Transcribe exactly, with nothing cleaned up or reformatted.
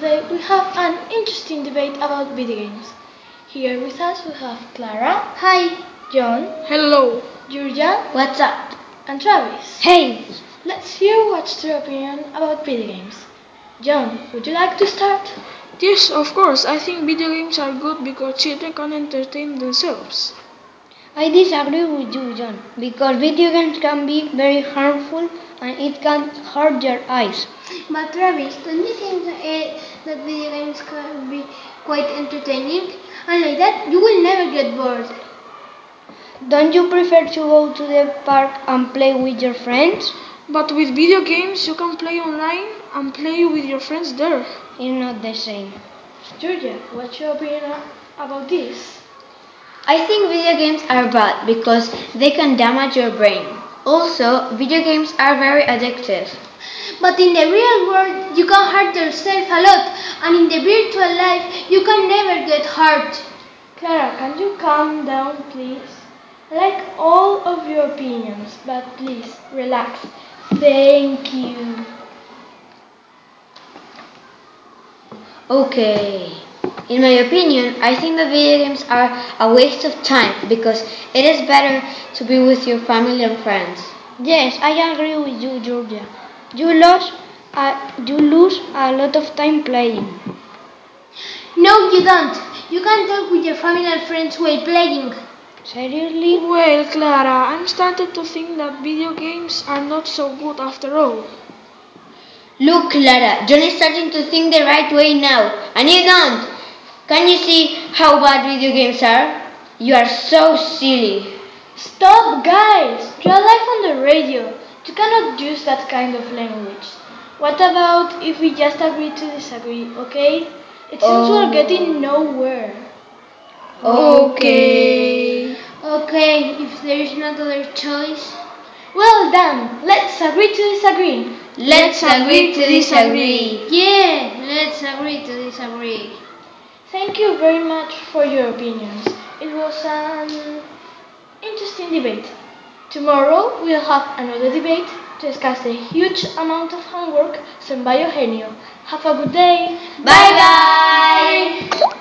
today we have an interesting debate about video games. Here with us we have Clara. Hi. John. Hello. Georgia. What's up? And Travis. Hey. Let's hear what's their opinion about video games. John, would you like to start? Yes, of course. I think video games are good because children can entertain themselves. I disagree with you, John, because video games can be very harmful and it can hurt your eyes. But Travis, don't you think uh, that video games can be quite entertaining? And like that, you will never get bored. Don't you prefer to go to the park and play with your friends? But with video games, you can play online and play with your friends there. It's not the same. Georgia, what's your opinion about this? I think video games are bad because they can damage your brain. Also, video games are very addictive. But in the real world, you can hurt yourself a lot, and in the virtual life, you can never get hurt. Clara, can you calm down, please? I like all of your opinions, but please relax. Thank you. Okay. In my opinion, I think that video games are a waste of time because it is better to be with your family and friends. Yes, I agree with you, Georgia. You lose, uh, you lose a lot of time playing. No, you don't. You can talk with your family and friends while playing. Seriously? Well, Clara, I'm starting to think that video games are not so good after all. Look, Clara, John is starting to think the right way now, and you don't. Can you see how bad video games are? You are so silly. Stop, guys! You're live on the radio. You cannot use that kind of language. What about if we just agree to disagree, okay? It seems Oh. we're getting nowhere. Okay. Okay, if there is no other choice. Well done. Let's agree to disagree. Let's agree to disagree. Yeah, let's agree to disagree. Thank you very much for your opinions. It was an interesting debate. Tomorrow we'll have another debate to discuss the huge amount of homework sent by Eugenio. Have a good day. Bye bye.